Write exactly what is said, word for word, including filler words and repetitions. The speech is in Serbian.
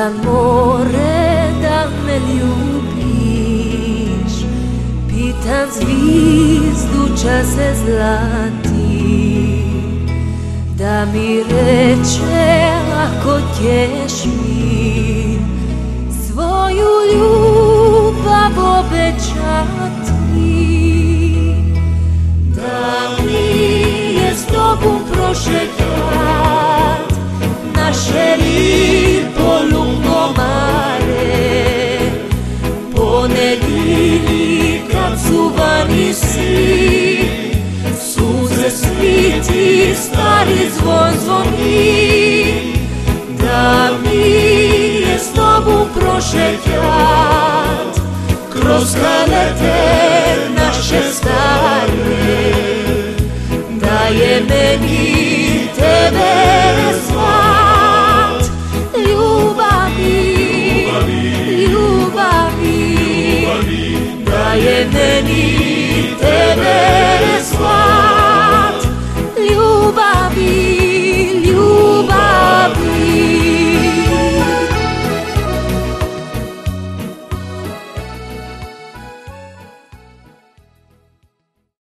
Pitam more da me ljubiš, pitam zvizdu čase zlati, da mi reče ako ćeš mi svoju ljubav obećati, da mi je s tobom prošetljat naše lipo lungomare, ponedjeljki kad su vani svi, suze sviti, stari zvon zvoni, da mi je s tobom prošetljat kroz kalete naše stare, da je meni tebe svat ljubavi, ljubavi, da je meni tebe svat.